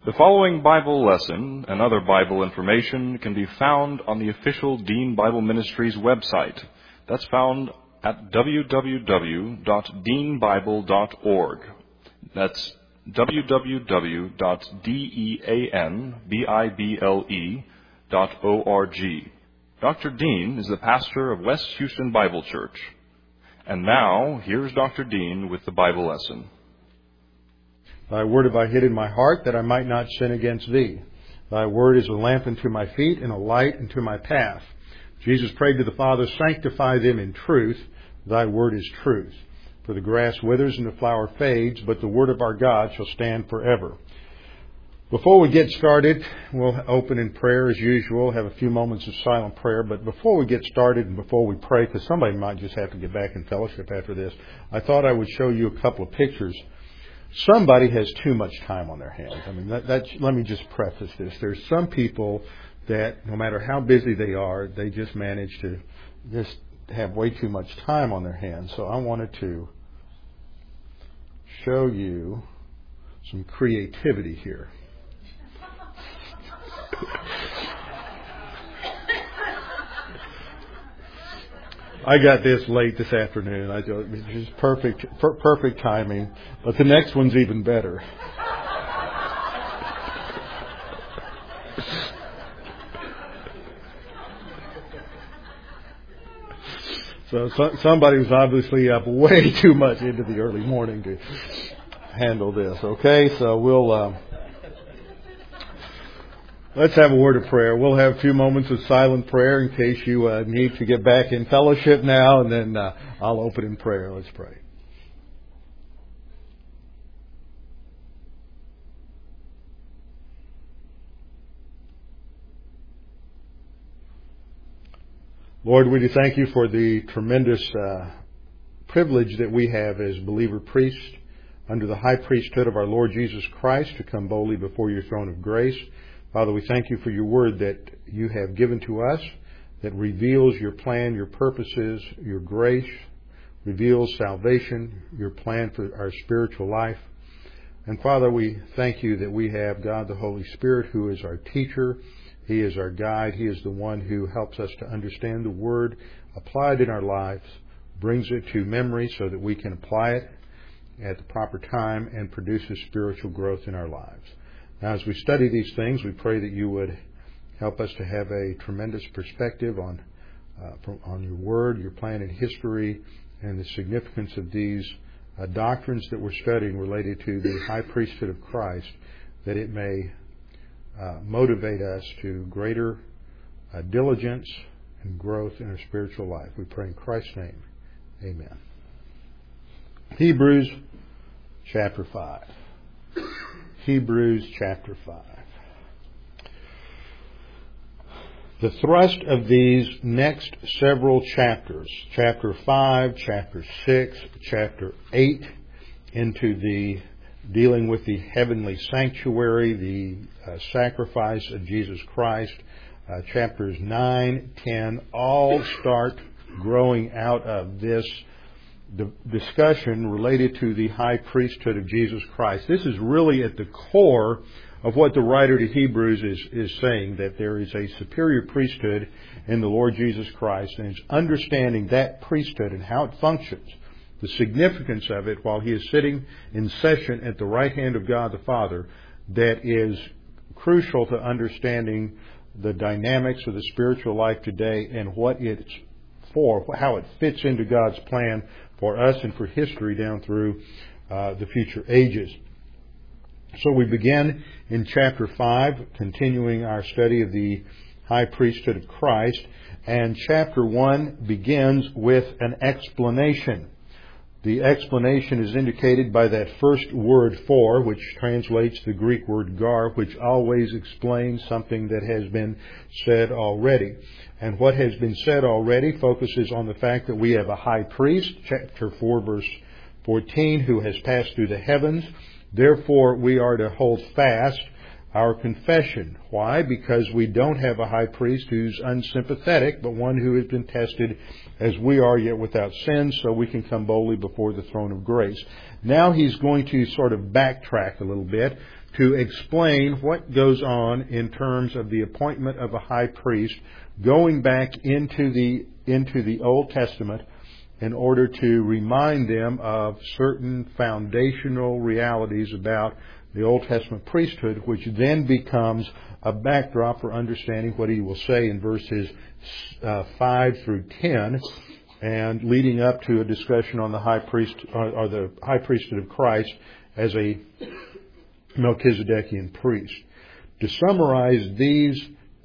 The following Bible lesson and other Bible information can be found on the official Dean Bible Ministries website. That's found at www.deanbible.org. That's www.deanbible.org. Dr. Dean is the pastor of West Houston Bible Church. And now, here's Dr. Dean with the Bible lesson. Thy word have I hid in my heart, that I might not sin against thee. Thy word is a lamp unto my feet and a light unto my path. Jesus prayed to the Father, sanctify them in truth. Thy word is truth. For the grass withers and the flower fades, but the word of our God shall stand forever. Before we get started, we'll open in prayer as usual, have a few moments of silent prayer. But before we get started and before we pray, because somebody might just have to get back in fellowship after this, I thought I would show you a couple of pictures. Somebody has too much time on their hands. I mean, let me just preface this. There's some people that no matter how busy they are, they just manage to just have way too much time on their hands. So I wanted to show you some creativity here. I got this late this afternoon. I thought it was perfect timing. But the next one's even better. So somebody was obviously up way too much into the early morning to handle this. Okay, so we'll let's have a word of prayer. We'll have a few moments of silent prayer in case you need to get back in fellowship now, and then I'll open in prayer. Let's pray. Lord, we do thank you for the tremendous privilege that we have as believer priests under the high priesthood of our Lord Jesus Christ to come boldly before your throne of grace. Father, we thank you for your word that you have given to us that reveals your plan, your purposes, your grace, reveals salvation, your plan for our spiritual life. And Father, we thank you that we have God the Holy Spirit who is our teacher. He is our guide. He is the one who helps us to understand the word, apply it in our lives, brings it to memory so that we can apply it at the proper time and produces spiritual growth in our lives. Now, as we study these things, we pray that you would help us to have a tremendous perspective on your word, your plan in history, and the significance of these doctrines that we're studying related to the high priesthood of Christ, that it may motivate us to greater diligence and growth in our spiritual life. We pray in Christ's name. Amen. Hebrews chapter 5. Hebrews chapter 5. The thrust of these next several chapters, chapter 5, chapter 6, chapter 8, into the dealing with the heavenly sanctuary, the sacrifice of Jesus Christ, chapters 9, 10, all start growing out of this discussion related to the high priesthood of Jesus Christ. This is really at the core of what the writer to Hebrews is saying, that there is a superior priesthood in the Lord Jesus Christ, and it's understanding that priesthood and how it functions, the significance of it while he is sitting in session at the right hand of God the Father, that is crucial to understanding the dynamics of the spiritual life today and what it's for, how it fits into God's plan for us and for history down through the future ages. So we begin in chapter 5, continuing our study of the high priesthood of Christ, and chapter 1 begins with an explanation. The explanation is indicated by that first word for, which translates the Greek word gar, which always explains something that has been said already. And what has been said already focuses on the fact that we have a high priest, chapter 4, verse 14, who has passed through the heavens. Therefore, we are to hold fast our confession. Why? Because we don't have a high priest who's unsympathetic, but one who has been tested as we are, yet without sin, so we can come boldly before the throne of grace. Now he's going to sort of backtrack a little bit to explain what goes on in terms of the appointment of a high priest, going back into the Old Testament in order to remind them of certain foundational realities about the Old Testament priesthood, which then becomes a backdrop for understanding what he will say in verses 5 through 10, and leading up to a discussion on the high priest or the high priesthood of Christ as a Melchizedekian priest. To summarize these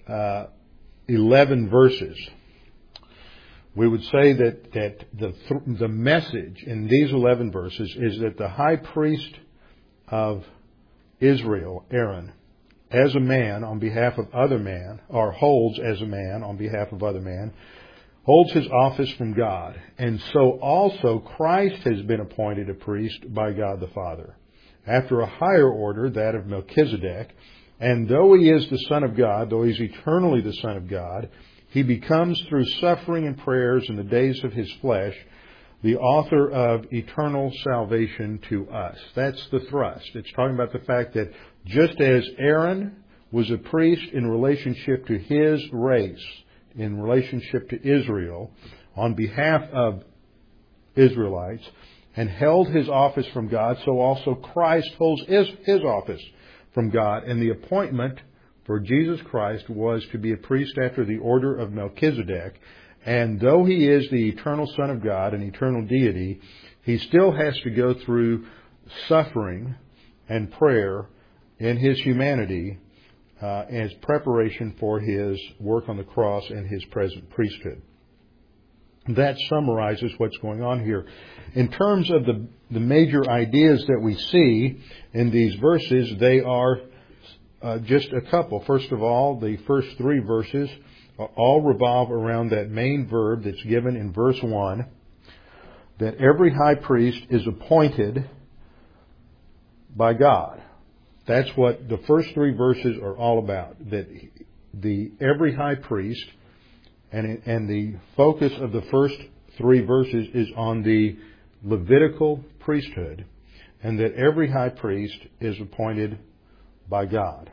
11 verses, we would say that the message in these 11 verses is that the high priest of Israel, Aaron, as a man on behalf of other man, or holds as a man on behalf of other man, holds his office from God. And so also Christ has been appointed a priest by God the Father, after a higher order, that of Melchizedek. And though he is the Son of God, though he's eternally the Son of God, he becomes, through suffering and prayers in the days of his flesh, the author of eternal salvation to us. That's the thrust. It's talking about the fact that just as Aaron was a priest in relationship to his race, in relationship to Israel, on behalf of Israelites, and held his office from God, so also Christ holds his office from God. And the appointment for Jesus Christ was to be a priest after the order of Melchizedek. And though he is the eternal Son of God and eternal deity, he still has to go through suffering and prayer in his humanity as preparation for his work on the cross and his present priesthood. That summarizes what's going on here. In terms of the major ideas that we see in these verses, they are just a couple. First of all, the first 3 verses all revolve around that main verb that's given in verse 1, that every high priest is appointed by God. That's what the first 3 verses are all about, that every high priest, and the focus of the first 3 verses is on the Levitical priesthood, and that every high priest is appointed by God.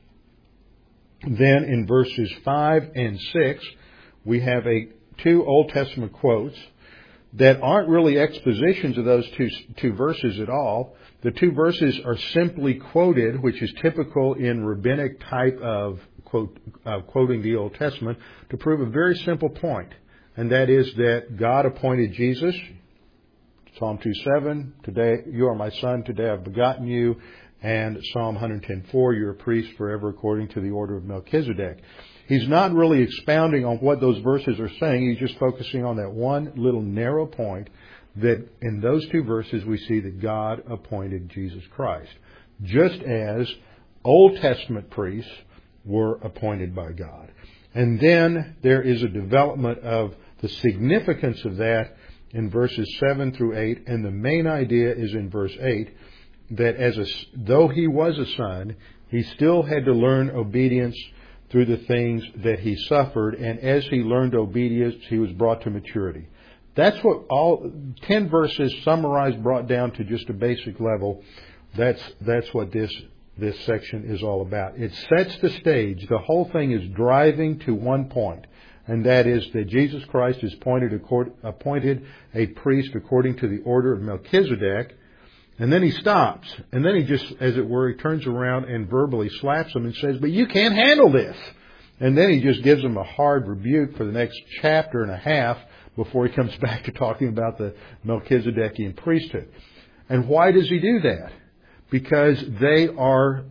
Then in verses 5 and 6, we have 2 Old Testament quotes that aren't really expositions of those two verses at all. The 2 verses are simply quoted, which is typical in rabbinic type of quoting the Old Testament, to prove a very simple point, and that is that God appointed Jesus. Psalm 2:7, today you are my son, today I've begotten you. And Psalm 110:4, you're a priest forever according to the order of Melchizedek. He's not really expounding on what those verses are saying. He's just focusing on that one little narrow point, that in those 2 verses we see that God appointed Jesus Christ, just as Old Testament priests were appointed by God. And then there is a development of the significance of that in verses 7 through 8, and the main idea is in verse 8, that though he was a son, he still had to learn obedience through the things that he suffered, and as he learned obedience, he was brought to maturity. That's what all 10 verses summarized, brought down to just a basic level. That's what this section is all about. It sets the stage. The whole thing is driving to one point, and that is that Jesus Christ is appointed a priest according to the order of Melchizedek. And then he stops. And then he just, as it were, he turns around and verbally slaps them and says, but you can't handle this. And then he just gives them a hard rebuke for the next chapter and a half before he comes back to talking about the Melchizedekian priesthood. And why does he do that? Because they are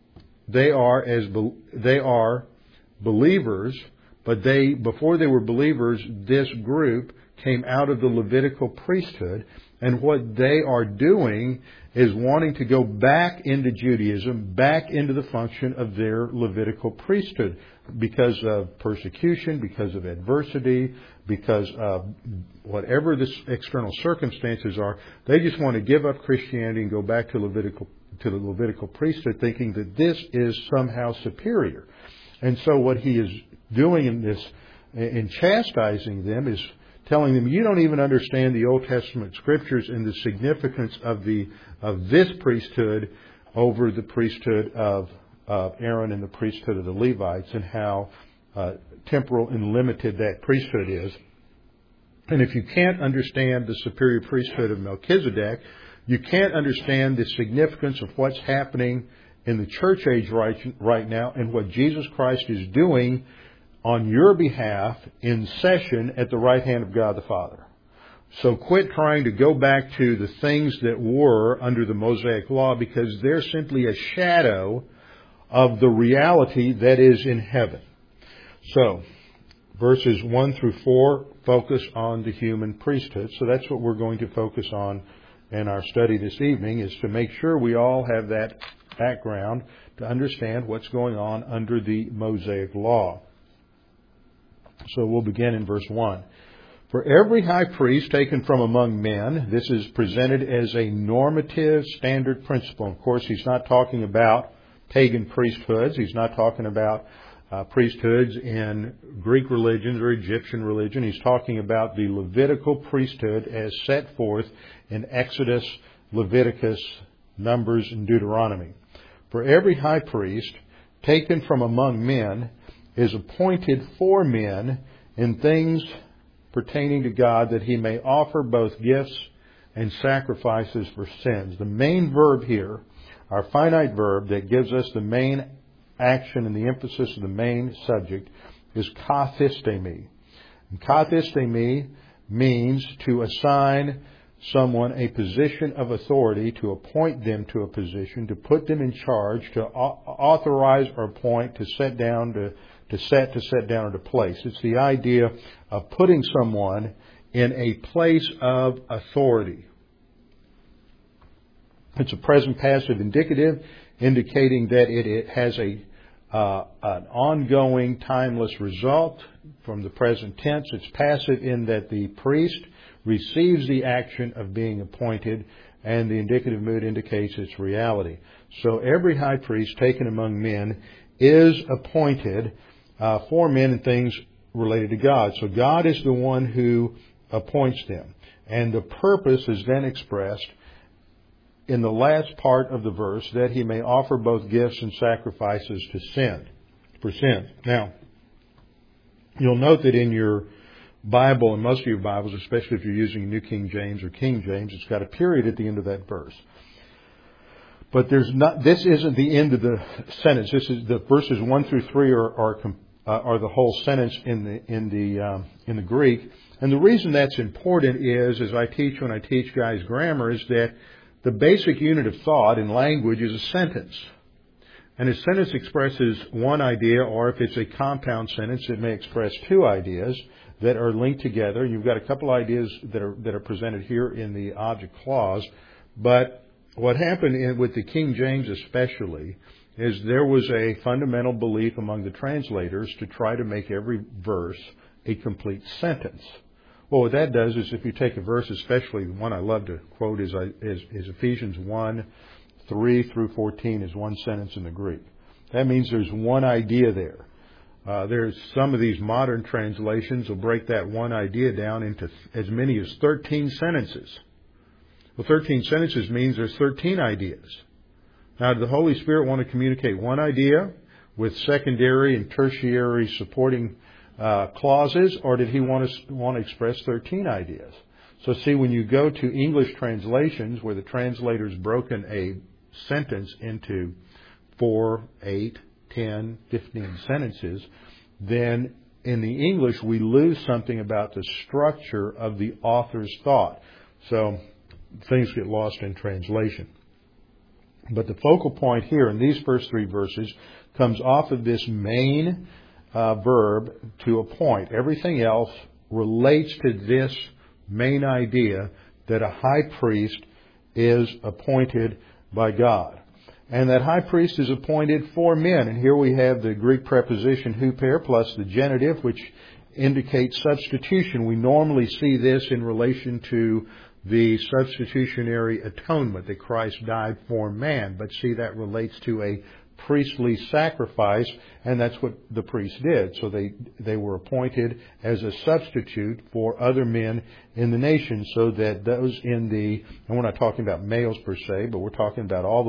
believers, but before they were believers, this group came out of the Levitical priesthood. And what they are doing is wanting to go back into Judaism, back into the function of their Levitical priesthood, because of persecution, because of adversity, because of whatever the external circumstances are. They just want to give up Christianity and go back to the Levitical priesthood, thinking that this is somehow superior. And so what he is doing in chastising them, is telling them, you don't even understand the Old Testament Scriptures and the significance of this priesthood over the priesthood of Aaron and the priesthood of the Levites, and how temporal and limited that priesthood is. And if you can't understand the superior priesthood of Melchizedek, you can't understand the significance of what's happening in the church age right now and what Jesus Christ is doing on your behalf in session at the right hand of God the Father. So quit trying to go back to the things that were under the Mosaic Law, because they're simply a shadow of the reality that is in heaven. So, verses 1 through 4 focus on the human priesthood. So that's what we're going to focus on in our study this evening, is to make sure we all have that background to understand what's going on under the Mosaic Law. So we'll begin in verse 1. For every high priest taken from among men, this is presented as a normative standard principle. Of course, he's not talking about pagan priesthoods. He's not talking about priesthoods in Greek religions or Egyptian religion. He's talking about the Levitical priesthood as set forth in Exodus, Leviticus, Numbers, and Deuteronomy. For every high priest taken from among men is appointed for men in things pertaining to God, that he may offer both gifts and sacrifices for sins. The main verb here, our finite verb that gives us the main action and the emphasis of the main subject, is kathistemi. And kathistemi means to assign someone a position of authority, to appoint them to a position, to put them in charge, to authorize or appoint, to set down, to set down, or to place. It's the idea of putting someone in a place of authority. It's a present passive indicative, indicating that it has an ongoing, timeless result from the present tense. It's passive in that the priest receives the action of being appointed, and the indicative mood indicates its reality. So every high priest taken among men is appointed for men in things related to God. So God is the one who appoints them. And the purpose is then expressed in the last part of the verse, that he may offer both gifts and sacrifices for sin. Now, you'll note that in your Bible, and most of your Bibles, especially if you're using New King James or King James, it's got a period at the end of that verse. But this isn't the end of the sentence. This is the verses 1 through 3 are the whole sentence in the Greek. And the reason that's important is, as I teach when I teach guys grammar, is that the basic unit of thought in language is a sentence. And a sentence expresses one idea, or if it's a compound sentence, it may express two ideas that are linked together. You've got a couple ideas that are presented here in the object clause. But what happened with the King James especially is there was a fundamental belief among the translators to try to make every verse a complete sentence. Well, what that does is, if you take a verse, especially the one I love to quote is Ephesians 1, 3 through 14 is one sentence in the Greek. That means there's one idea there. There's some of these modern translations will break that one idea down into as many as 13 sentences. Well, 13 sentences means there's 13 ideas. Now, did the Holy Spirit want to communicate one idea with secondary and tertiary supporting clauses, or did he want to express 13 ideas? So see, when you go to English translations where the translator's broken a sentence into 4, 8, 10, 15 sentences, then in the English we lose something about the structure of the author's thought. So things get lost in translation. But the focal point here in these first three verses comes off of this main verb, to appoint. Everything else relates to this main idea that a high priest is appointed by God. And that high priest is appointed for men. And here we have the Greek preposition huper plus the genitive, which indicates substitution. We normally see this in relation to the substitutionary atonement, that Christ died for man. But see, that relates to a priestly sacrifice, and that's what the priests did. So they were appointed as a substitute for other men in the nation, so that those and we're not talking about males per se, but we're talking about all the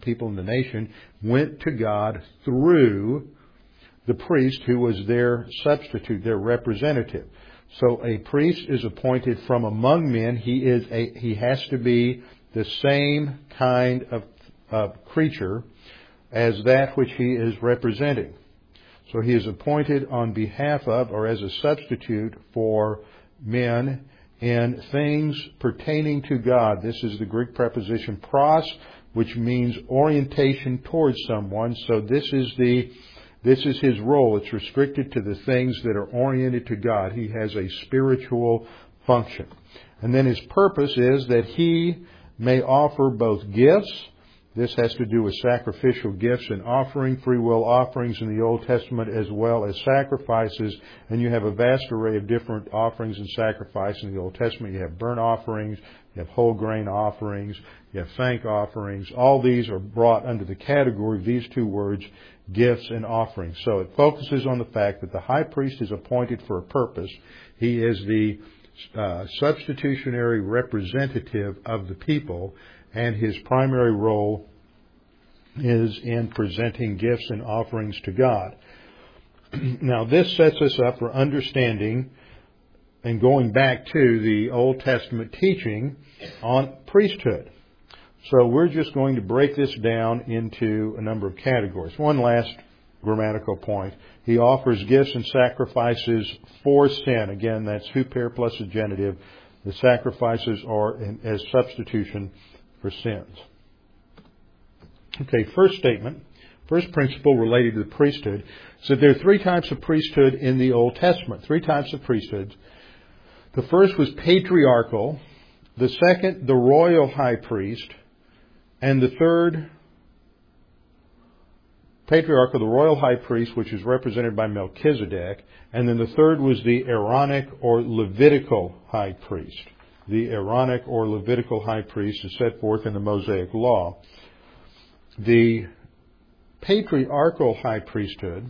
people in the nation went to God through the priest who was their substitute, their representative. So a priest is appointed from among men. He has to be the same kind of creature as that which he is representing. So he is appointed on behalf of or as a substitute for men in things pertaining to God. This is the Greek preposition pros, which means orientation towards someone. So this is his role. It's restricted to the things that are oriented to God. He has a spiritual function. And then his purpose is that he may offer both gifts. This has to do with sacrificial gifts and offering, free will offerings in the Old Testament, as well as sacrifices. And you have a vast array of different offerings and sacrifices in the Old Testament. You have burnt offerings, you have whole grain offerings, you have thank offerings. All these are brought under the category of these two words, gifts and offerings. So it focuses on the fact that the high priest is appointed for a purpose. He is the substitutionary representative of the people, and his primary role is in presenting gifts and offerings to God. Now, this sets us up for understanding and going back to the Old Testament teaching on priesthood. So we're just going to break this down into a number of categories. One last grammatical point. He offers gifts and sacrifices for sin. Again, that's huper plus a genitive. The sacrifices are as substitution for sins. Okay, first statement, first principle related to the priesthood. So there are three types of priesthood in the Old Testament. Three types of priesthoods. The first was patriarchal. The second, the royal high priest. And the third, patriarchal, the royal high priest, which is represented by Melchizedek. And then the third was the Aaronic or Levitical high priest. The Aaronic or Levitical high priest is set forth in the Mosaic Law. The patriarchal high priesthood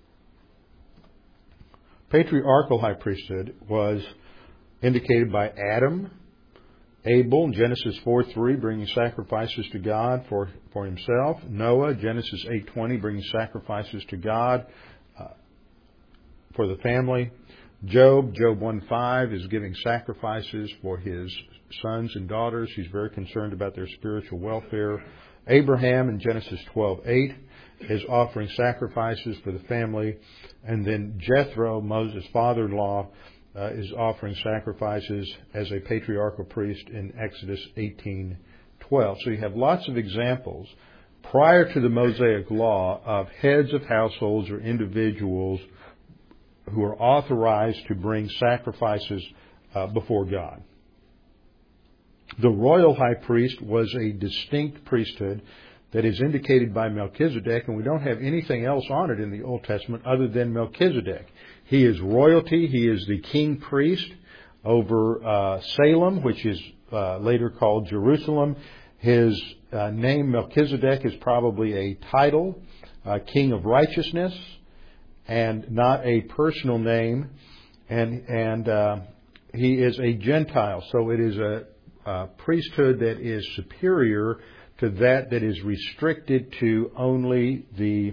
was indicated by Adam, Abel, Genesis 4:3, bringing sacrifices to God for himself. Noah, Genesis 8:20, bringing sacrifices to God for the family. Job 1:5, is giving sacrifices for his sons and daughters. He's very concerned about their spiritual welfare. Abraham in Genesis 12:8 is offering sacrifices for the family. And then Jethro, Moses' father-in-law, is offering sacrifices as a patriarchal priest in Exodus 18:12. So you have lots of examples prior to the Mosaic Law of heads of households or individuals who are authorized to bring sacrifices before God. The royal high priest was a distinct priesthood that is indicated by Melchizedek, and we don't have anything else on it in the Old Testament other than Melchizedek. He is royalty. He is the king priest over Salem, which is later called Jerusalem. His name, Melchizedek, is probably a title, king of righteousness, and not a personal name. And he is a Gentile. So it is a priesthood that is superior to that is restricted to only the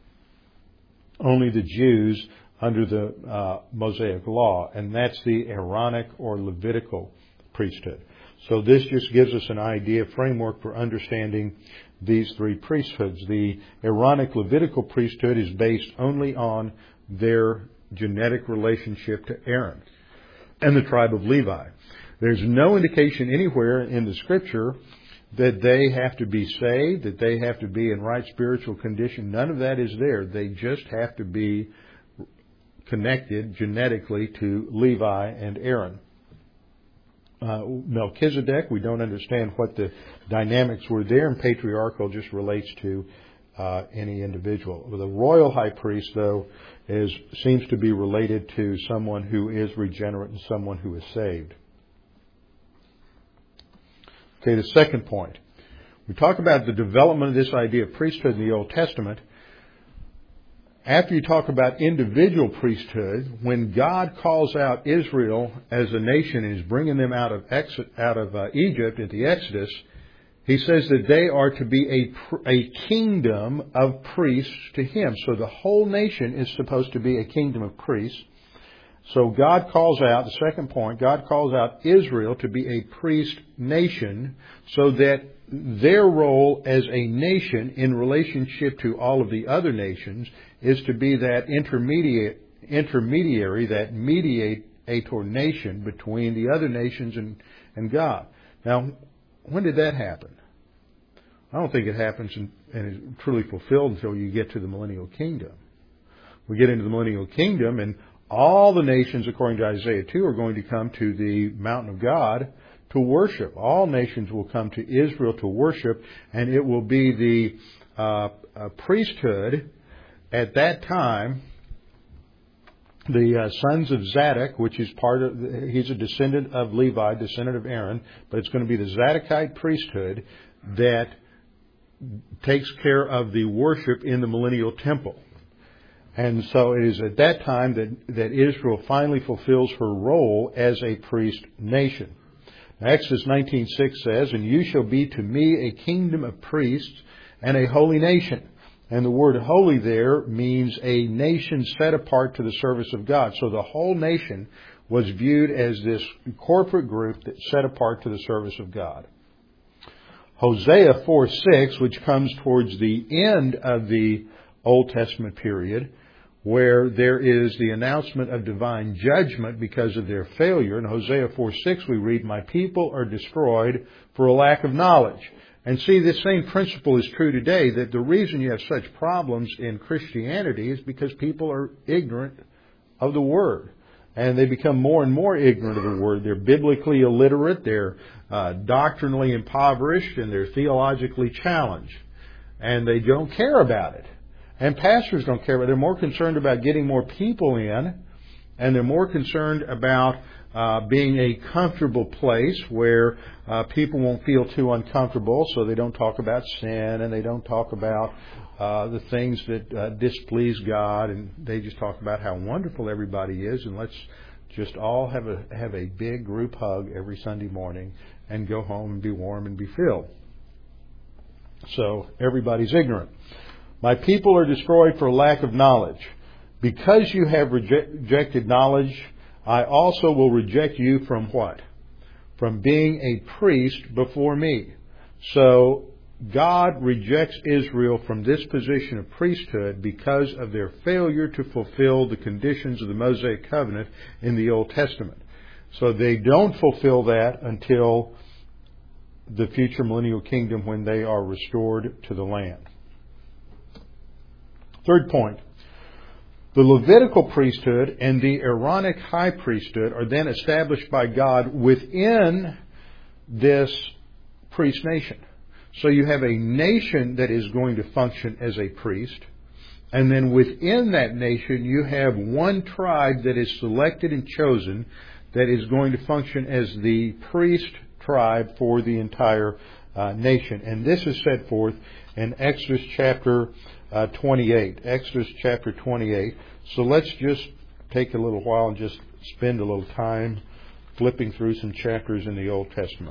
Jews under the Mosaic Law, and that's the Aaronic or Levitical priesthood. So this just gives us an idea, framework for understanding these three priesthoods. The Aaronic Levitical priesthood is based only on their genetic relationship to Aaron and the tribe of Levi. There's no indication anywhere in the Scripture that they have to be saved, that they have to be in right spiritual condition. None of that is there. They just have to be connected genetically to Levi and Aaron. Melchizedek, we don't understand what the dynamics were there, and patriarchal just relates to any individual. The royal high priest, though, seems to be related to someone who is regenerate and someone who is saved. Okay, the second point. We talk about the development of this idea of priesthood in the Old Testament. After you talk about individual priesthood, when God calls out Israel as a nation and is bringing them out of Egypt at the Exodus, He says that they are to be a kingdom of priests to Him. So the whole nation is supposed to be a kingdom of priests. So God calls out, the second point, God calls out Israel to be a priest nation so that their role as a nation in relationship to all of the other nations is to be that intermediary, that mediator nation between the other nations and God. Now, when did that happen? I don't think it happens and is truly fulfilled until you get to the millennial kingdom. We get into the millennial kingdom and all the nations, according to Isaiah 2, are going to come to the mountain of God to worship. All nations will come to Israel to worship, and it will be the priesthood at that time. The sons of Zadok, which is he's a descendant of Levi, descendant of Aaron, but it's going to be the Zadokite priesthood that takes care of the worship in the millennial temple. And so it is at that time that Israel finally fulfills her role as a priest nation. Now, Exodus 19:6 says, "And you shall be to me a kingdom of priests and a holy nation." And the word holy there means a nation set apart to the service of God. So the whole nation was viewed as this corporate group that set apart to the service of God. Hosea 4:6, which comes towards the end of the Old Testament period, where there is the announcement of divine judgment because of their failure. In Hosea 4:6 we read, "My people are destroyed for a lack of knowledge." And see, this same principle is true today, that the reason you have such problems in Christianity is because people are ignorant of the Word. And they become more and more ignorant of the Word. They're biblically illiterate, they're doctrinally impoverished, and they're theologically challenged. And they don't care about it. And pastors don't care about it. They're more concerned about getting more people in, and they're more concerned about being a comfortable place where people won't feel too uncomfortable, so they don't talk about sin, and they don't talk about the things that displease God, and they just talk about how wonderful everybody is, and let's just all have a big group hug every Sunday morning and go home and be warm and be filled. So everybody's ignorant. "My people are destroyed for lack of knowledge. Because you have rejected knowledge, I also will reject you from" what? From being a priest before me. So God rejects Israel from this position of priesthood because of their failure to fulfill the conditions of the Mosaic covenant in the Old Testament. So they don't fulfill that until the future millennial kingdom, when they are restored to the land. Third point. The Levitical priesthood and the Aaronic high priesthood are then established by God within this priest nation. So you have a nation that is going to function as a priest, and then within that nation you have one tribe that is selected and chosen that is going to function as the priest tribe for the entire nation. And this is set forth in Exodus chapter 28. Exodus chapter 28. So let's just take a little while and just spend a little time flipping through some chapters in the Old Testament.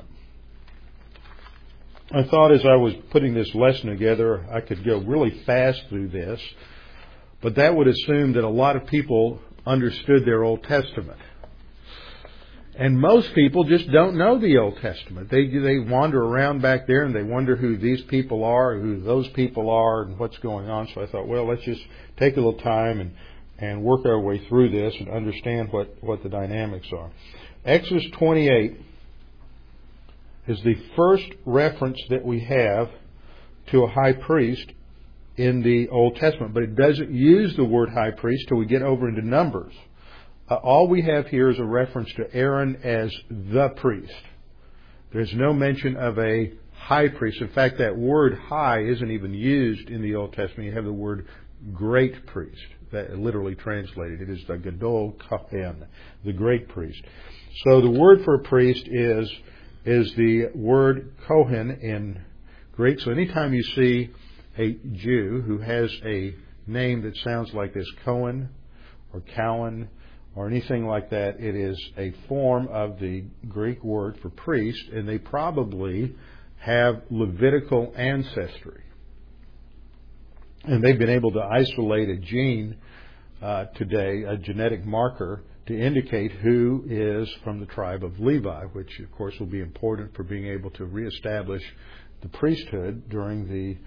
I thought as I was putting this lesson together, I could go really fast through this, but that would assume that a lot of people understood their Old Testament. And most people just don't know the Old Testament. They wander around back there and they wonder who these people are, who those people are, and what's going on. So I thought, well, let's just take a little time and work our way through this and understand what the dynamics are. Exodus 28 is the first reference that we have to a high priest in the Old Testament, but it doesn't use the word high priest till we get over into Numbers. All we have here is a reference to Aaron as the priest. There's no mention of a high priest. In fact, that word high isn't even used in the Old Testament. You have the word great priest. That literally translated, it is the Gadol Kohen, the great priest. So the word for a priest is the word Kohen in Greek. So anytime you see a Jew who has a name that sounds like this, Cohen or Cowan or anything like that, it is a form of the Greek word for priest, and they probably have Levitical ancestry. And they've been able to isolate a gene today, a genetic marker, to indicate who is from the tribe of Levi, which, of course, will be important for being able to reestablish the priesthood during the,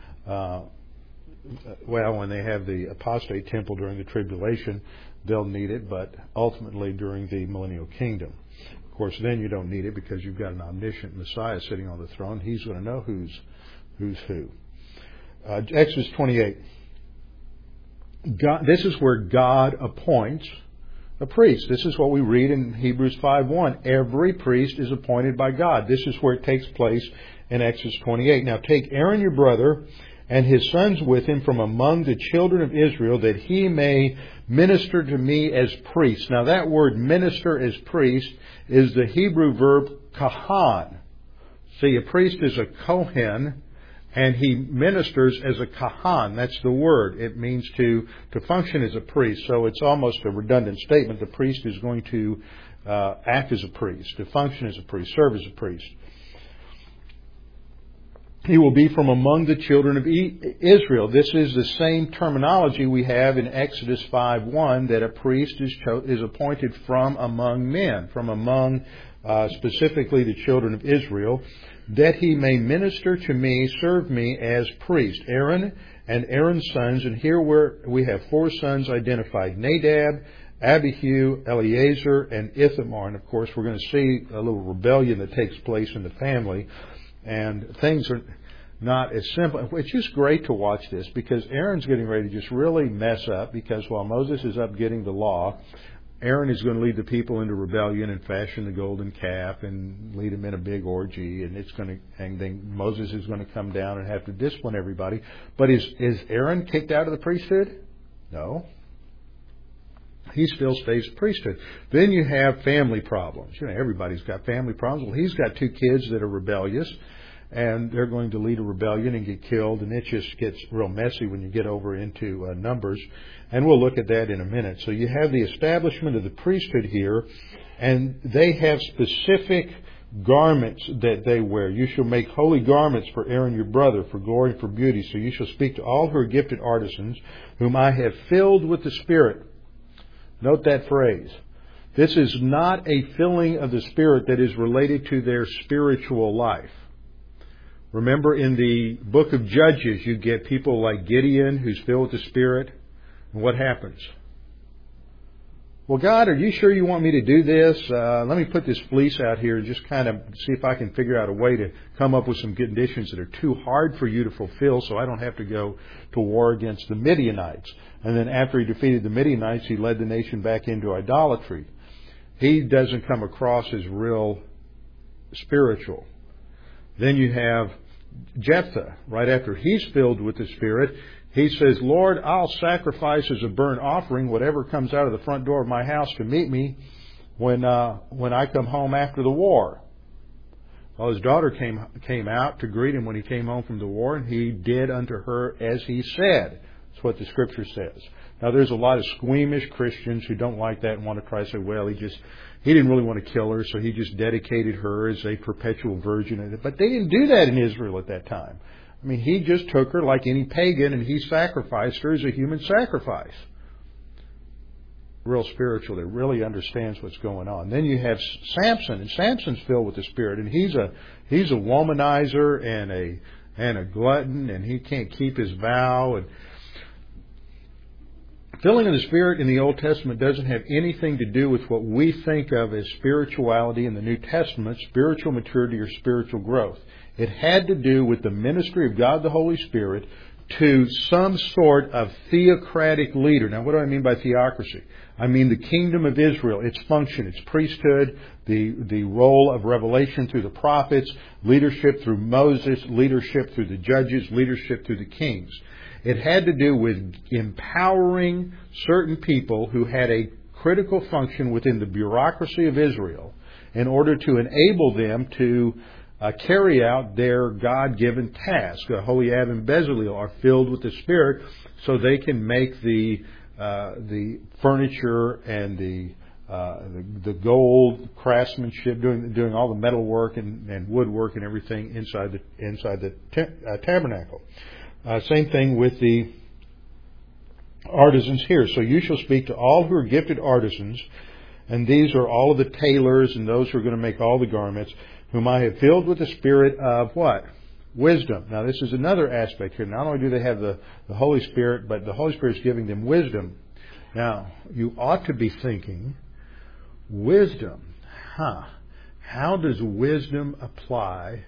when they have the apostate temple during the tribulation, they'll need it, but ultimately during the millennial kingdom. Of course, then you don't need it because you've got an omniscient Messiah sitting on the throne. He's going to know who's who. Exodus 28. This is where God appoints a priest. This is what we read in Hebrews 5:1. Every priest is appointed by God. This is where it takes place in Exodus 28. Now take Aaron your brother and his sons with him from among the children of Israel, that he may minister to me as priest. Now that word minister as priest is the Hebrew verb kahan. See, a priest is a kohen, and he ministers as a kahan. That's the word. It means to function as a priest. So it's almost a redundant statement. The priest is going to act as a priest, to function as a priest, serve as a priest. He will be from among the children of Israel. This is the same terminology we have in Exodus 5:1, that a priest is appointed from among men, from among specifically the children of Israel, that he may minister to me, serve me as priest. Aaron and Aaron's sons, and here we have 4 sons identified: Nadab, Abihu, Eleazar, and Ithamar. And of course, we're going to see a little rebellion that takes place in the family. And things are not as simple. It's just great to watch this, because Aaron's getting ready to just really mess up, because while Moses is up getting the law, Aaron is going to lead the people into rebellion and fashion the golden calf and lead them in a big orgy, and then Moses is going to come down and have to discipline everybody. But is Aaron kicked out of the priesthood? No. He still stays priesthood. Then you have family problems. Everybody's got family problems. Well, he's got 2 kids that are rebellious, and they're going to lead a rebellion and get killed, and it just gets real messy when you get over into Numbers, and we'll look at that in a minute. So you have the establishment of the priesthood here, and they have specific garments that they wear. You shall make holy garments for Aaron your brother, for glory and for beauty. So you shall speak to all who are gifted artisans, whom I have filled with the Spirit. Note that phrase. This is not a filling of the Spirit that is related to their spiritual life. Remember, in the book of Judges, you get people like Gideon, who's filled with the Spirit. And what happens? Well, God, are you sure you want me to do this? Let me put this fleece out here and just kind of see if I can figure out a way to come up with some conditions that are too hard for you to fulfill, so I don't have to go to war against the Midianites. And then after he defeated the Midianites, he led the nation back into idolatry. He doesn't come across as real spiritual. Then you have Jephthah. Right after he's filled with the Spirit, he says, Lord, I'll sacrifice as a burnt offering whatever comes out of the front door of my house to meet me when I come home after the war. Well, his daughter came out to greet him when he came home from the war, and he did unto her as he said. That's what the Scripture says. Now, there's a lot of squeamish Christians who don't like that and want to try to say, well, he didn't really want to kill her, so he just dedicated her as a perpetual virgin. But they didn't do that in Israel at that time. I mean, he just took her like any pagan, and he sacrificed her as a human sacrifice. Real spiritual, that really understands what's going on. Then you have Samson, and Samson's filled with the Spirit, and he's a womanizer and a glutton, and he can't keep his vow. And filling of the Spirit in the Old Testament doesn't have anything to do with what we think of as spirituality in the New Testament, spiritual maturity or spiritual growth. It had to do with the ministry of God the Holy Spirit to some sort of theocratic leader. Now, what do I mean by theocracy? I mean the kingdom of Israel, its function, its priesthood, the role of revelation through the prophets, leadership through Moses, leadership through the judges, leadership through the kings. It had to do with empowering certain people who had a critical function within the bureaucracy of Israel in order to enable them to carry out their God-given task. Holiab and Bezalel are filled with the Spirit so they can make the furniture and the the gold craftsmanship, doing all the metal work and woodwork and everything inside the tabernacle. Same thing with the artisans here. So you shall speak to all who are gifted artisans, and these are all of the tailors and those who are going to make all the garments, whom I have filled with the spirit of what? Wisdom. Now this is another aspect here. Not only do they have the Holy Spirit, but the Holy Spirit is giving them wisdom. Now, you ought to be thinking, wisdom. How does wisdom apply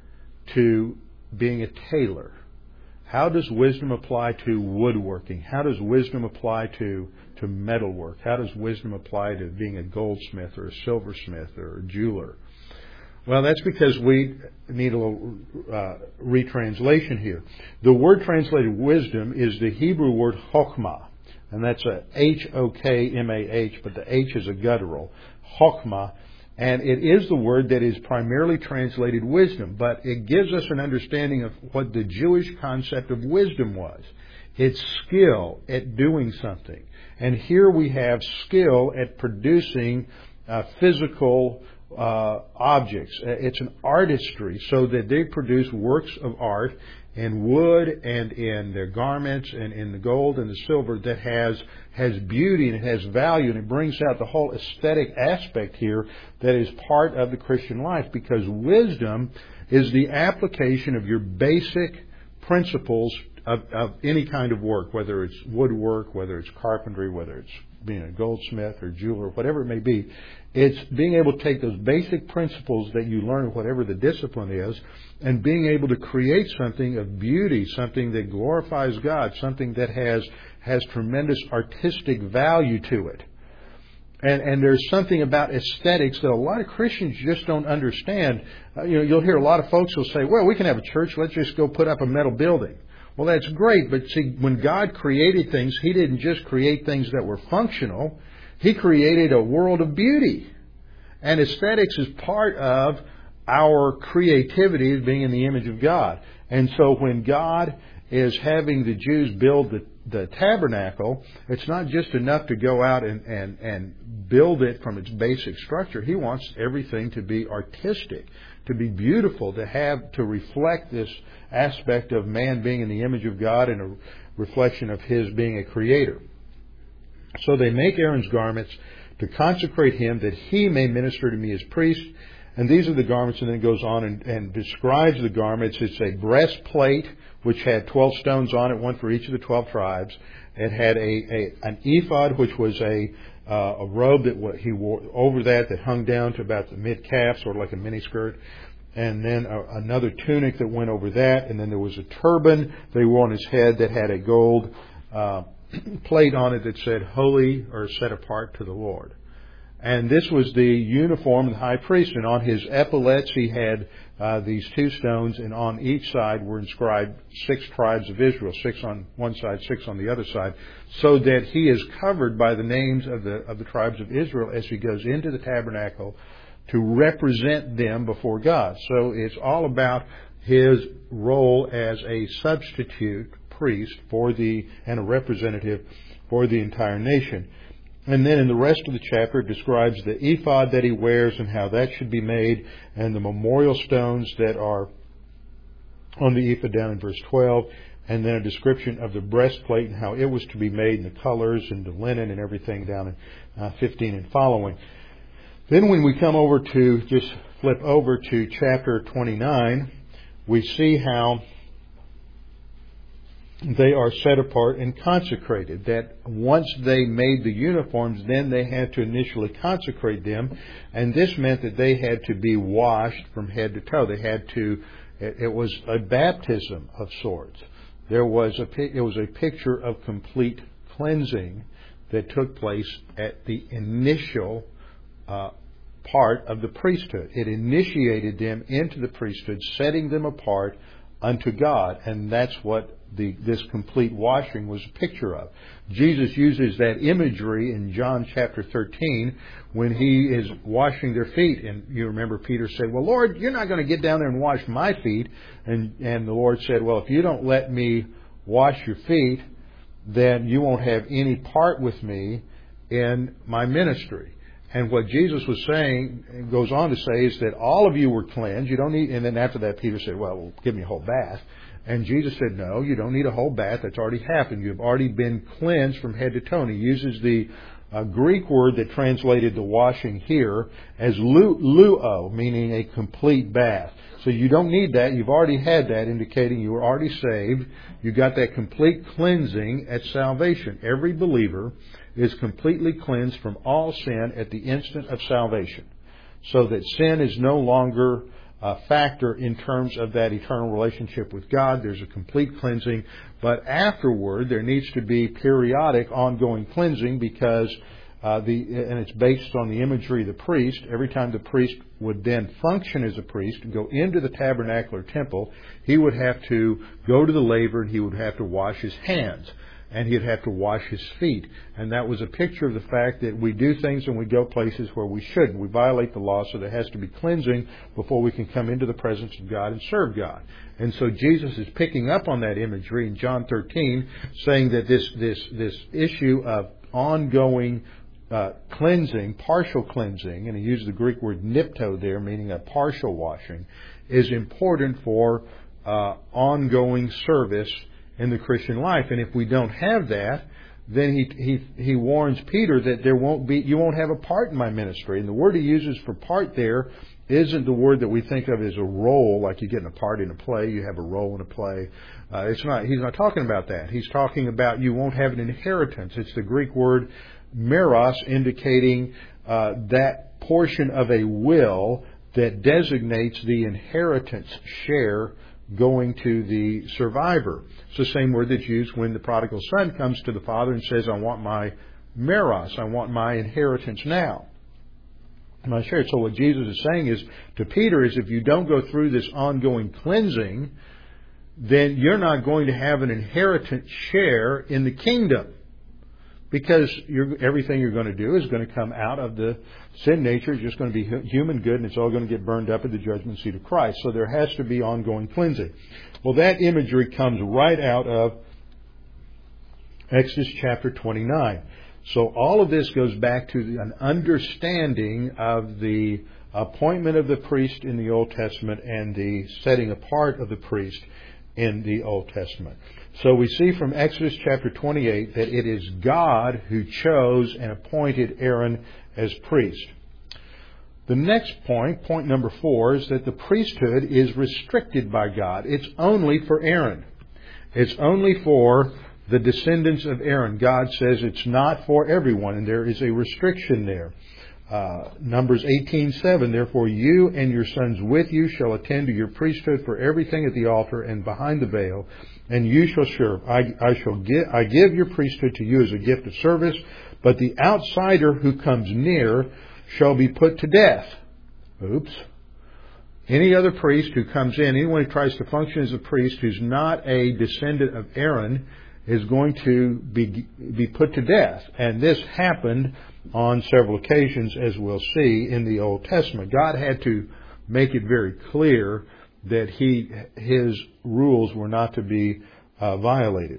to being a tailor? How does wisdom apply to woodworking? How does wisdom apply to metalwork? How does wisdom apply to being a goldsmith or a silversmith or a jeweler? Well, that's because we need a little retranslation here. The word translated wisdom is the Hebrew word chokmah, and that's a H-O-K-M-A-H, but the H is a guttural, chokmah, and it is the word that is primarily translated wisdom, but it gives us an understanding of what the Jewish concept of wisdom was. It's skill at doing something. And here we have skill at producing physical objects. It's an artistry, so that they produce works of art in wood and in their garments and in the gold and the silver that has beauty and it has value, and it brings out the whole aesthetic aspect here that is part of the Christian life, because wisdom is the application of your basic principles of any kind of work, whether it's woodwork, whether it's carpentry, whether it's being a goldsmith or jeweler, whatever it may be. It's being able to take those basic principles that you learn, whatever the discipline is, and being able to create something of beauty, something that glorifies God, something that has tremendous artistic value to it. And there's something about aesthetics that a lot of Christians just don't understand. You'll hear a lot of folks will say, well, we can have a church, let's just go put up a metal building. Well, that's great, but see, when God created things, He didn't just create things that were functional. He created a world of beauty. And aesthetics is part of our creativity, being in the image of God. And so when God is having the Jews build the tabernacle, it's not just enough to go out and build it from its basic structure. He wants everything to be artistic, to be beautiful, to reflect this aspect of man being in the image of God and a reflection of His being a creator. So they make Aaron's garments to consecrate him, that he may minister to me as priest. And these are the garments, and then it goes on and describes the garments. It's a breastplate, which had 12 stones on it, one for each of the 12 tribes. It had an ephod, which was a robe that he wore over that hung down to about the mid-calf, sort of like a miniskirt. And then another tunic that went over that. And then there was a turban that he wore on his head that had a gold plate on it that said, holy or set apart to the Lord. And this was the uniform of the high priest. And on his epaulets he had these two stones, and on each side were inscribed 6 tribes of Israel, 6 on one side, 6 on the other side, so that he is covered by the names of the tribes of Israel as he goes into the tabernacle to represent them before God. So it's all about his role as a substitute priest and a representative for the entire nation. And then in the rest of the chapter it describes the ephod that he wears and how that should be made, and the memorial stones that are on the ephod down in verse 12, and then a description of the breastplate and how it was to be made, and the colors and the linen and everything down in 15 and following. Then when we come over to, just flip over to chapter 29, we see how they are set apart and consecrated. That once they made the uniforms, then they had to initially consecrate them, and this meant that they had to be washed from head to toe. It was a baptism of sorts. It was a picture of complete cleansing that took place at the initial part of the priesthood. It initiated them into the priesthood, setting them apart unto God, and that's what this complete washing was a picture of. Jesus uses that imagery in John chapter 13 when he is washing their feet, and you remember Peter said, well, Lord, you're not going to get down there and wash my feet, and the Lord said, well, if you don't let me wash your feet, then you won't have any part with me in my ministry. And what Jesus was saying, goes on to say, is that all of you were cleansed. You don't need, and then after that, Peter said, well, give me a whole bath. And Jesus said, no, you don't need a whole bath. That's already happened. You've already been cleansed from head to toe. And he uses the Greek word that translated the washing here as luo, meaning a complete bath. So you don't need that. You've already had that, indicating you were already saved. You got that complete cleansing at salvation. Every believer is completely cleansed from all sin at the instant of salvation, so that sin is no longer a factor in terms of that eternal relationship with God. There's a complete cleansing, but afterward there needs to be periodic ongoing cleansing, because and it's based on the imagery of the priest. Every time the priest would then function as a priest and go into the tabernacular temple, he would have to go to the laver and he would have to wash his hands. And he'd have to wash his feet. And that was a picture of the fact that we do things and we go places where we shouldn't. We violate the law, so there has to be cleansing before we can come into the presence of God and serve God. And so Jesus is picking up on that imagery in John 13, saying that this issue of ongoing cleansing, partial cleansing, and he used the Greek word nipto there, meaning a partial washing, is important for ongoing service in the Christian life. And if we don't have that, then he warns Peter that you won't have a part in my ministry. And the word he uses for part there isn't the word that we think of as a role, like you get a part in a play, you have a role in a play. He's not talking about that. He's talking about you won't have an inheritance. It's the Greek word meros, indicating that portion of a will that designates the inheritance share going to the survivor. It's the same word that's used when the prodigal son comes to the father and says, I want my meros, I want my inheritance now. My share. So what Jesus is saying is to Peter is, if you don't go through this ongoing cleansing, then you're not going to have an inheritance share in the kingdom. Because everything you're going to do is going to come out of the sin nature. It's just going to be human good, and it's all going to get burned up at the judgment seat of Christ. So there has to be ongoing cleansing. Well, that imagery comes right out of Exodus chapter 29. So all of this goes back to an understanding of the appointment of the priest in the Old Testament and the setting apart of the priest in the Old Testament. So we see from Exodus chapter 28 that it is God who chose and appointed Aaron as priest. The next point number 4, is that the priesthood is restricted by God. It's only for Aaron. It's only for the descendants of Aaron. God says it's not for everyone, and there is a restriction there. Numbers 18:7, therefore you and your sons with you shall attend to your priesthood for everything at the altar and behind the veil, and you shall serve. I give your priesthood to you as a gift of service, but the outsider who comes near shall be put to death. Oops. Any other priest who comes in, anyone who tries to function as a priest who's not a descendant of Aaron, is going to be put to death. And this happened on several occasions, as we'll see in the Old Testament. God had to make it very clear that His rules were not to be violated.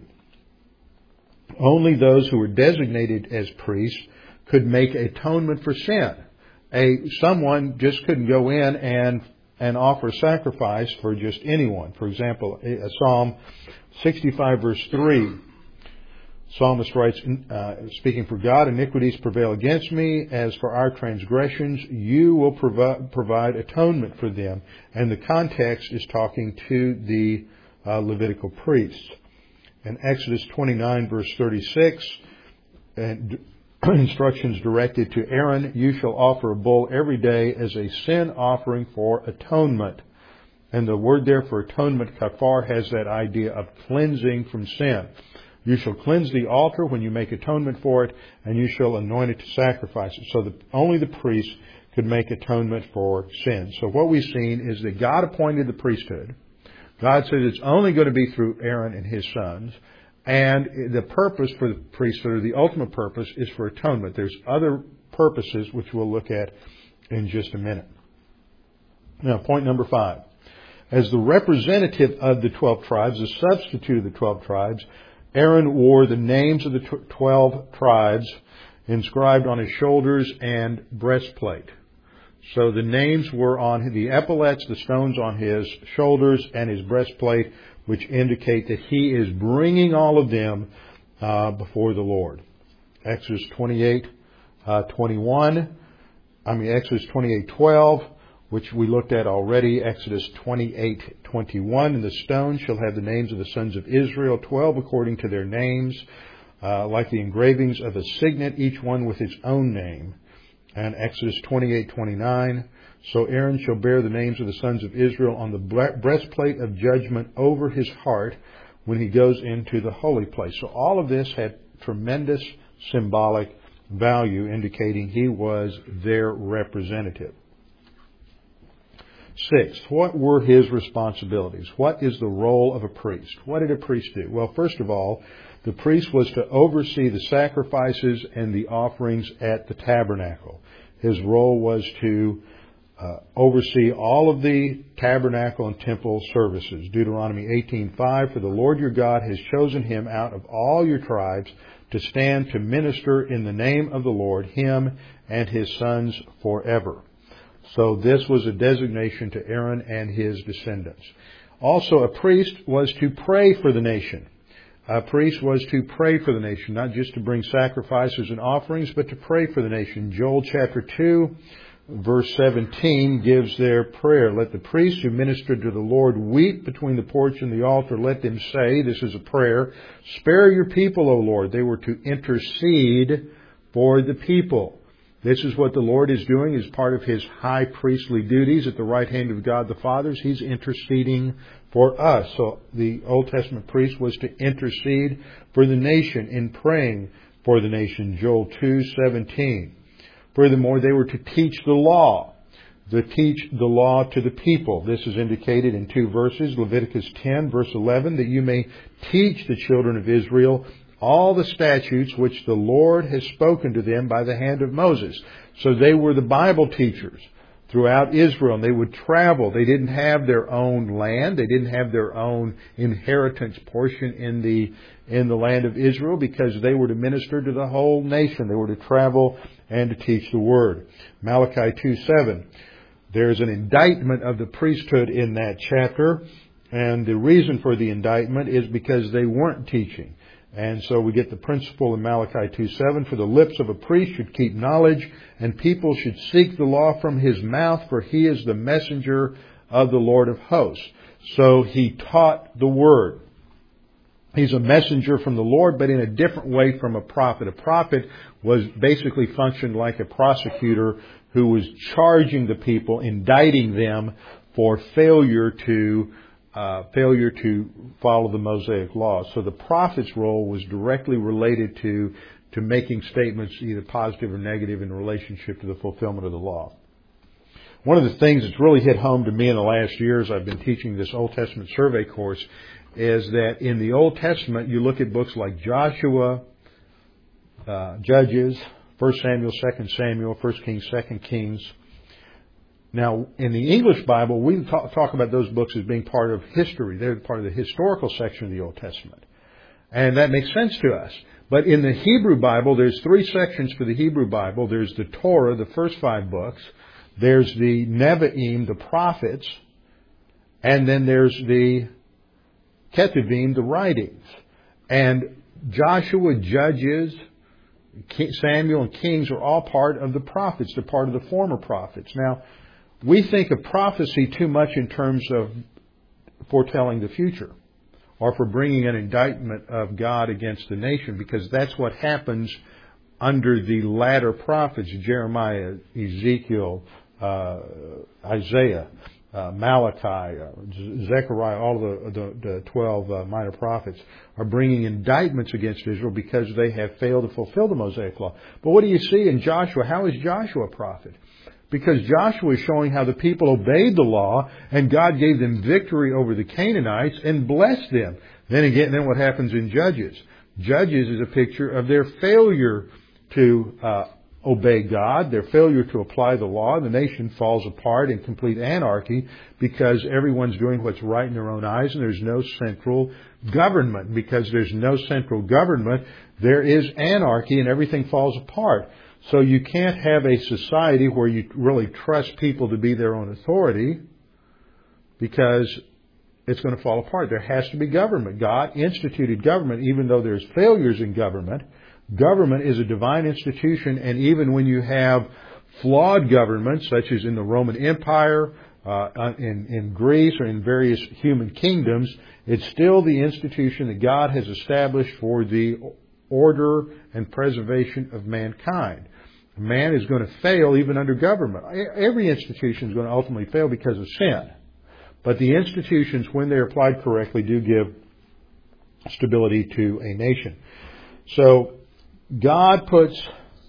Only those who were designated as priests could make atonement for sin. Someone just couldn't go in and offer sacrifice for just anyone. For example, Psalm 65 verse 3. Psalmist writes, speaking for God, iniquities prevail against me. As for our transgressions, you will provide atonement for them. And the context is talking to the Levitical priests. In Exodus 29 verse 36, and instructions directed to Aaron, you shall offer a bull every day as a sin offering for atonement. And the word there for atonement, kafar, has that idea of cleansing from sin. You shall cleanse the altar when you make atonement for it, and you shall anoint it to sacrifice it. So that only the priest could make atonement for sin. So what we've seen is that God appointed the priesthood. God says it's only going to be through Aaron and his sons. And the purpose for the priesthood, or the ultimate purpose, is for atonement. There's other purposes which we'll look at in just a minute. Now, point number 5. As the representative of the 12 tribes, the substitute of the 12 tribes, Aaron wore the names of the 12 tribes inscribed on his shoulders and breastplate. So the names were on the epaulets, the stones on his shoulders, and his breastplate, which indicate that he is bringing all of them before the Lord. Exodus 28:12, which we looked at already. Exodus 28:21, and the stone shall have the names of the sons of Israel, 12 according to their names, like the engravings of a signet, each one with its own name. And Exodus 28:29, so Aaron shall bear the names of the sons of Israel on the breastplate of judgment over his heart when he goes into the holy place. So all of this had tremendous symbolic value, indicating he was their representative. Sixth, what were his responsibilities? What is the role of a priest? What did a priest do? Well, first of all, the priest was to oversee the sacrifices and the offerings at the tabernacle. His role was to oversee all of the tabernacle and temple services. Deuteronomy 18:5, for the Lord your God has chosen him out of all your tribes to stand to minister in the name of the Lord, him and his sons forever. So this was a designation to Aaron and his descendants. Also, a priest was to pray for the nation. A priest was to pray for the nation, not just to bring sacrifices and offerings, but to pray for the nation. Joel chapter 2, verse 17 gives their prayer. Let the priests who minister to the Lord weep between the porch and the altar. Let them say, this is a prayer, spare your people, O Lord. They were to intercede for the people. This is what the Lord is doing as part of his high priestly duties at the right hand of God the Father. He's interceding for us. So the Old Testament priest was to intercede for the nation in praying for the nation. Joel 2:17. Furthermore, they were to teach the law. To teach the law to the people. This is indicated in two verses. Leviticus 10, verse 11, that you may teach the children of Israel all the statutes which the Lord has spoken to them by the hand of Moses. So they were the Bible teachers throughout Israel, and they would travel. They didn't have their own land. They didn't have their own inheritance portion in the land of Israel, because they were to minister to the whole nation. They were to travel and to teach the Word. Malachi 2:7. There's an indictment of the priesthood in that chapter, and the reason for the indictment is because they weren't teaching. And so we get the principle in Malachi 2:7, for the lips of a priest should keep knowledge, and people should seek the law from his mouth, for he is the messenger of the Lord of hosts. So he taught the Word. He's a messenger from the Lord, but in a different way from a prophet. A prophet was basically functioned like a prosecutor who was charging the people, indicting them for failure to follow the Mosaic law. So the prophet's role was directly related to making statements either positive or negative in relationship to the fulfillment of the law. One of the things that's really hit home to me in the last years, I've been teaching this Old Testament survey course, is that in the Old Testament you look at books like Joshua, Judges, 1 Samuel, 2 Samuel, 1 Kings, 2 Kings. Now, in the English Bible, we talk about those books as being part of history. They're part of the historical section of the Old Testament. And that makes sense to us. But in the Hebrew Bible, there's three sections for the Hebrew Bible. There's the Torah, the first 5 books. There's the Nevi'im, the prophets. And then there's the Ketuvim, the writings. And Joshua, Judges, Samuel, and Kings are all part of the prophets. They're part of the former prophets. Now, we think of prophecy too much in terms of foretelling the future or for bringing an indictment of God against the nation, because that's what happens under the latter prophets, Jeremiah, Ezekiel, Isaiah, Malachi, Zechariah, all of the 12 minor prophets are bringing indictments against Israel because they have failed to fulfill the Mosaic law. But what do you see in Joshua? How is Joshua a prophet? Because Joshua is showing how the people obeyed the law and God gave them victory over the Canaanites and blessed them. Then what happens in Judges? Judges is a picture of their failure to obey God, their failure to apply the law, the nation falls apart in complete anarchy because everyone's doing what's right in their own eyes and there's no central government. Because there's no central government, there is anarchy and everything falls apart. So you can't have a society where you really trust people to be their own authority because it's going to fall apart. There has to be government. God instituted government, even though there's failures in government. Government is a divine institution, and even when you have flawed governments, such as in the Roman Empire, in Greece, or in various human kingdoms, it's still the institution that God has established for the order and preservation of mankind. Man is going to fail even under government. Every institution is going to ultimately fail because of sin. But the institutions, when they're applied correctly, do give stability to a nation. So God puts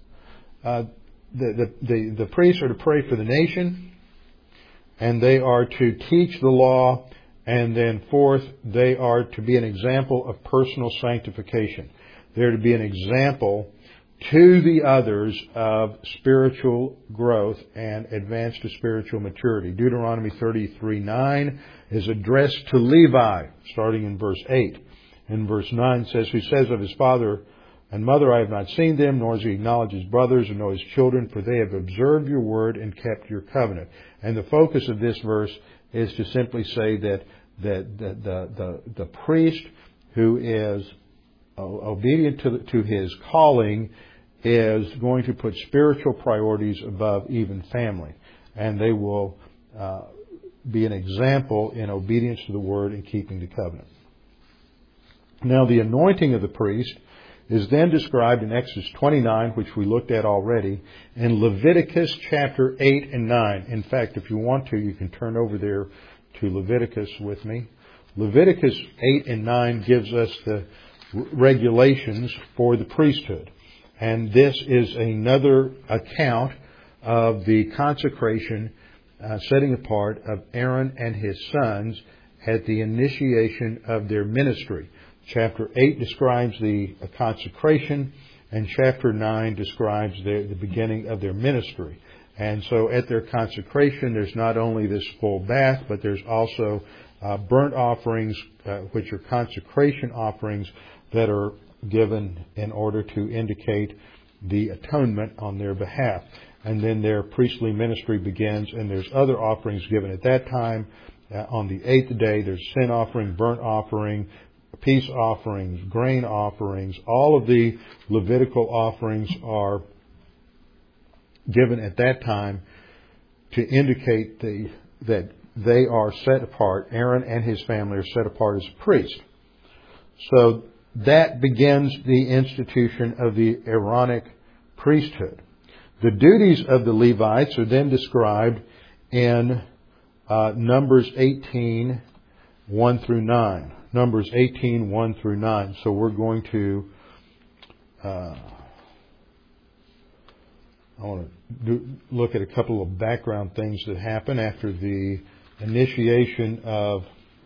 the priests are to pray for the nation, and they are to teach the law, and then fourth, they are to be an example of personal sanctification. They're to be an example to the others of spiritual growth and advance to spiritual maturity. Deuteronomy 33:9 is addressed to Levi, starting in verse 8. And verse 9 says, "Who says of his father and mother, I have not seen them, nor does he acknowledge his brothers or know his children, for they have observed your word and kept your covenant." And the focus of this verse is to simply say that the priest who is obedient to his calling is going to put spiritual priorities above even family. And they will be an example in obedience to the word and keeping the covenant. Now, the anointing of the priest is then described in Exodus 29, which we looked at already, and Leviticus chapter 8 and 9. In fact, if you want to, you can turn over there to Leviticus with me. Leviticus 8 and 9 gives us the regulations for the priesthood. And this is another account of the consecration, setting apart of Aaron and his sons at the initiation of their ministry. Chapter 8 describes the consecration, and chapter 9 describes the beginning of their ministry. And so at their consecration, there's not only this full bath, but there's also burnt offerings, which are consecration offerings that are given in order to indicate the atonement on their behalf. And then their priestly ministry begins, and there's other offerings given at that time. On the 8th day, there's sin offering, burnt offering, peace offerings, grain offerings. All of the Levitical offerings are given at that time to indicate that they are set apart. Aaron and his family are set apart as a priest. So that begins the institution of the Aaronic priesthood. The duties of the Levites are then described in Numbers 18, 1 through 9. Numbers 18, 1 through 9. So we're going to, I want to look at a couple of background things that happen after the initiation of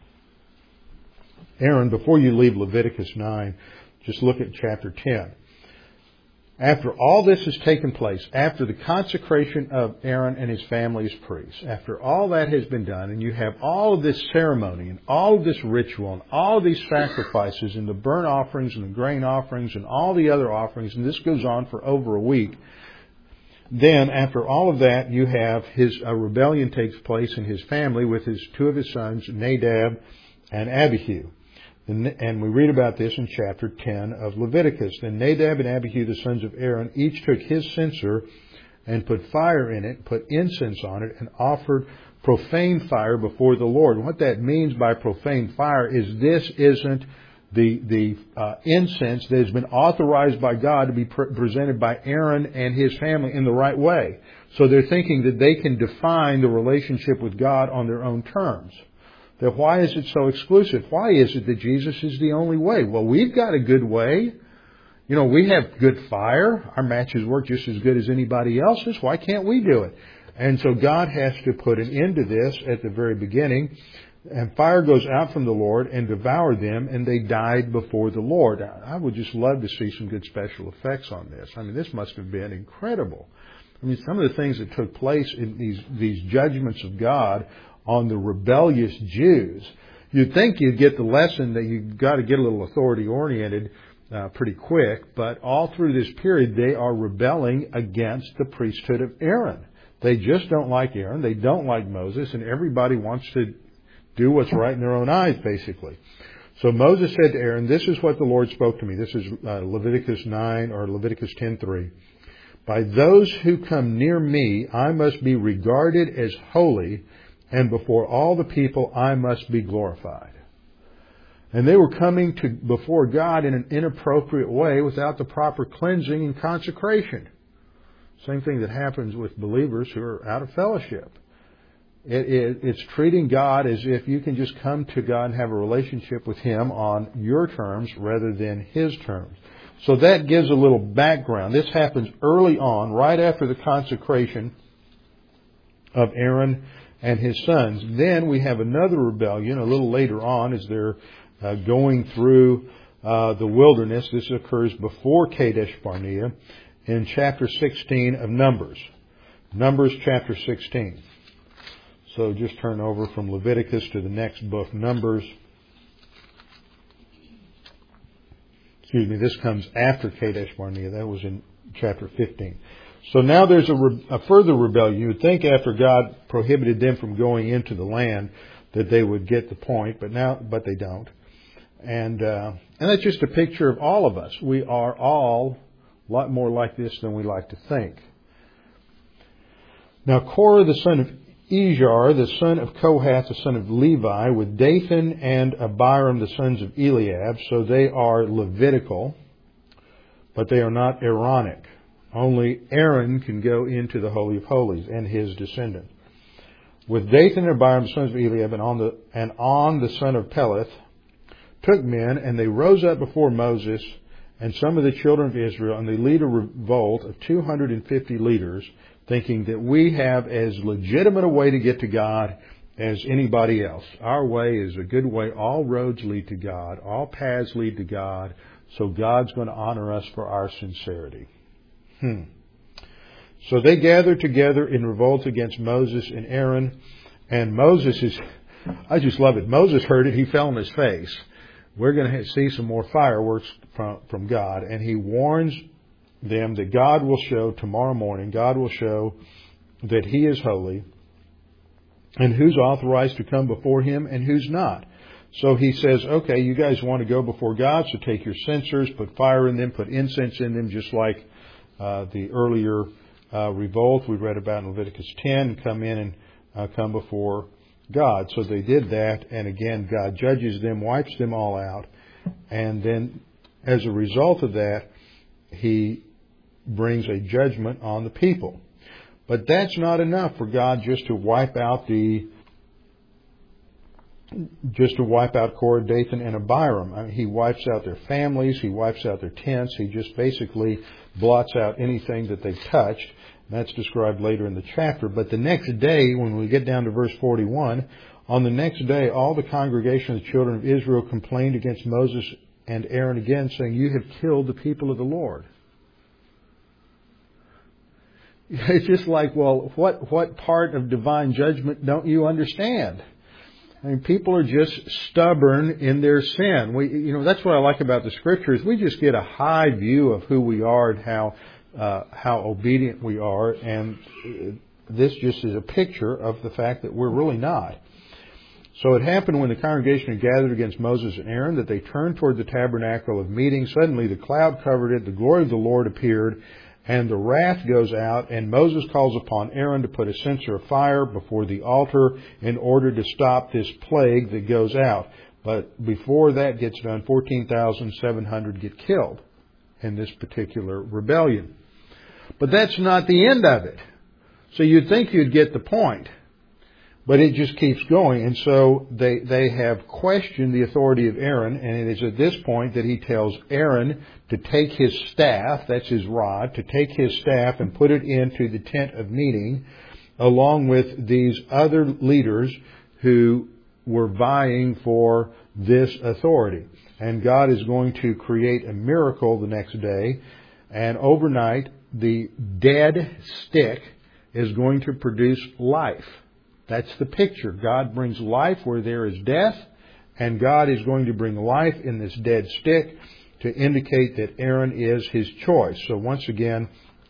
Aaron. Before you leave Leviticus 9, just look at chapter 10. After all this has taken place, after the consecration of Aaron and his family as priests, after all that has been done, and you have all of this ceremony and all of this ritual and all of these sacrifices and the burnt offerings and the grain offerings and all the other offerings, and this goes on for over a week, then after all of that, you have a rebellion takes place in his family with two of his sons, Nadab and Abihu. And we read about this in chapter 10 of Leviticus. Then Nadab and Abihu, the sons of Aaron, each took his censer and put fire in it, put incense on it, and offered profane fire before the Lord. And what that means by profane fire is this isn't the incense that has been authorized by God to be presented by Aaron and his family in the right way. So they're thinking that they can define the relationship with God on their own terms. That why is it so exclusive? Why is it that Jesus is the only way? Well, we've got a good way. You know, we have good fire. Our matches work just as good as anybody else's. Why can't we do it? And so God has to put an end to this at the very beginning. And fire goes out from the Lord and devoured them, and they died before the Lord. I would just love to see some good special effects on this. I mean, this must have been incredible. I mean, some of the things that took place in these judgments of God on the rebellious Jews, you'd think you'd get the lesson that you've got to get a little authority-oriented pretty quick, but all through this period, they are rebelling against the priesthood of Aaron. They just don't like Aaron. They don't like Moses, and everybody wants to do what's right in their own eyes, basically. So Moses said to Aaron, "This is what the Lord spoke to me." This is Leviticus 9 or Leviticus 10:3. "By those who come near me, I must be regarded as holy, and before all the people, I must be glorified." And they were coming before God in an inappropriate way without the proper cleansing and consecration. Same thing that happens with believers who are out of fellowship. It's treating God as if you can just come to God and have a relationship with Him on your terms rather than His terms. So that gives a little background. This happens early on, right after the consecration of Aaron and his sons. Then we have another rebellion a little later on as they're going through the wilderness. This occurs before Kadesh Barnea in chapter 16 of Numbers. Numbers chapter 16. So just turn over from Leviticus to the next book, Numbers. Excuse me, this comes after Kadesh Barnea. That was in chapter 15. So now there's a further rebellion. You would think after God prohibited them from going into the land that they would get the point, but they don't. And that's just a picture of all of us. We are all a lot more like this than we like to think. Now Korah, the son of Izhar, the son of Kohath, the son of Levi, with Dathan and Abiram, the sons of Eliab. So they are Levitical, but they are not Aaronic. Only Aaron can go into the Holy of Holies and his descendant. With Dathan and Abiram, the sons of Eliab, and On, the son of Peleth, took men, and they rose up before Moses and some of the children of Israel, and they lead a revolt of 250 leaders, thinking that we have as legitimate a way to get to God as anybody else. Our way is a good way. All roads lead to God. All paths lead to God. So God's going to honor us for our sincerity. So they gathered together in revolt against Moses and Aaron. And I just love it. Moses heard it. He fell on his face. We're going to see some more fireworks from God. And he warns them that God will show tomorrow morning, God will show that He is holy and who's authorized to come before Him and who's not. So he says, okay, you guys want to go before God, so take your censers, put fire in them, put incense in them, just like the earlier revolt we read about in Leviticus 10, and come in and come before God. So they did that, and again, God judges them, wipes them all out, and then as a result of that, He brings a judgment on the people. But that's not enough for God just to wipe out Korah, Dathan, and Abiram. I mean, He wipes out their families. He wipes out their tents. He just basically blots out anything that they've touched. And that's described later in the chapter. But the next day, when we get down to verse 41, on the next day, all the congregation of the children of Israel complained against Moses and Aaron again, saying, "You have killed the people of the Lord." It's just like, well, what part of divine judgment don't you understand? I mean, people are just stubborn in their sin. That's what I like about the Scriptures. We just get a high view of who we are and how obedient we are, and this just is a picture of the fact that we're really not. So it happened when the congregation had gathered against Moses and Aaron that they turned toward the tabernacle of meeting. Suddenly the cloud covered it, the glory of the Lord appeared, and the wrath goes out, and Moses calls upon Aaron to put a censer of fire before the altar in order to stop this plague that goes out. But before that gets done, 14,700 get killed in this particular rebellion. But that's not the end of it. So you'd think you'd get the point. But it just keeps going. And so they have questioned the authority of Aaron. And it is at this point that he tells Aaron to take his staff, that's his rod, to take his staff and put it into the tent of meeting, along with these other leaders who were vying for this authority. And God is going to create a miracle the next day. And overnight, the dead stick is going to produce life. That's the picture. God brings life where there is death. And God is going to bring life in this dead stick to indicate that Aaron is His choice. So once again,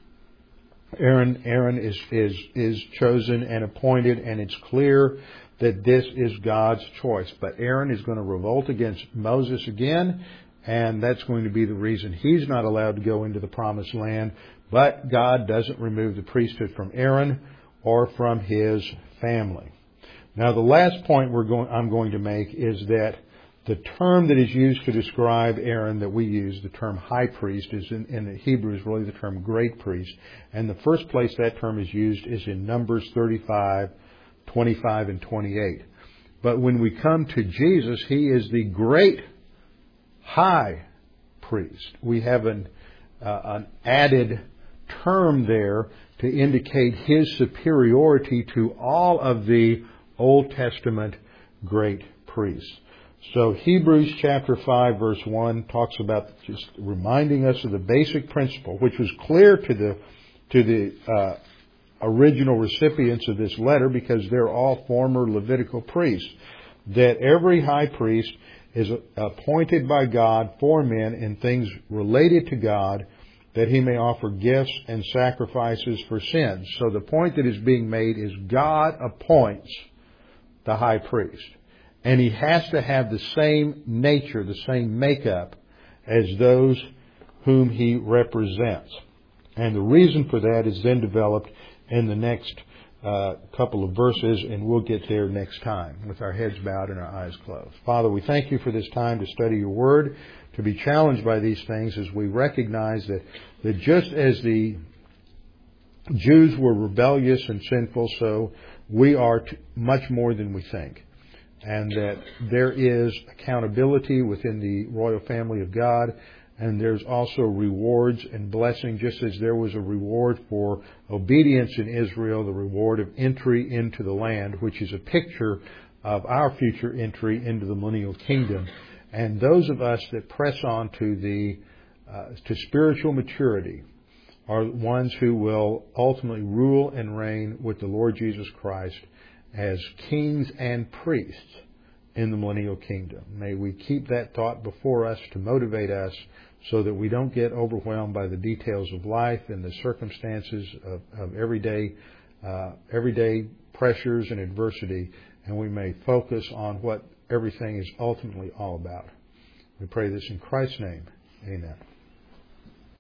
Aaron is chosen and appointed, and it's clear that this is God's choice. But Aaron is going to revolt against Moses again, and that's going to be the reason he's not allowed to go into the Promised Land. But God doesn't remove the priesthood from Aaron or from his family. Now, the last point I'm going to make is that the term that is used to describe Aaron that we use, the term high priest, is in the Hebrew is really the term great priest. And the first place that term is used is in Numbers 35, 25, and 28. But when we come to Jesus, He is the great high priest. We have an added term there to indicate His superiority to all of the Old Testament great priests. So Hebrews chapter 5 verse 1 talks about just reminding us of the basic principle, which was clear to the original recipients of this letter, because they're all former Levitical priests, that every high priest is appointed by God for men in things related to God, that he may offer gifts and sacrifices for sins. So the point that is being made is God appoints the high priest. And he has to have the same nature, the same makeup as those whom he represents. And the reason for that is then developed in the next couple of verses, and we'll get there next time with our heads bowed and our eyes closed. Father, we thank You for this time to study Your Word, to be challenged by these things as we recognize that just as the Jews were rebellious and sinful, so we are much more than we think. And that there is accountability within the royal family of God, and there's also rewards and blessing, just as there was a reward for obedience in Israel, the reward of entry into the land, which is a picture of our future entry into the millennial kingdom. And those of us that press on to spiritual maturity are ones who will ultimately rule and reign with the Lord Jesus Christ as kings and priests in the millennial kingdom. May we keep that thought before us to motivate us so that we don't get overwhelmed by the details of life and the circumstances of everyday pressures and adversity, and we may focus on what everything is ultimately all about. We pray this in Christ's name. Amen.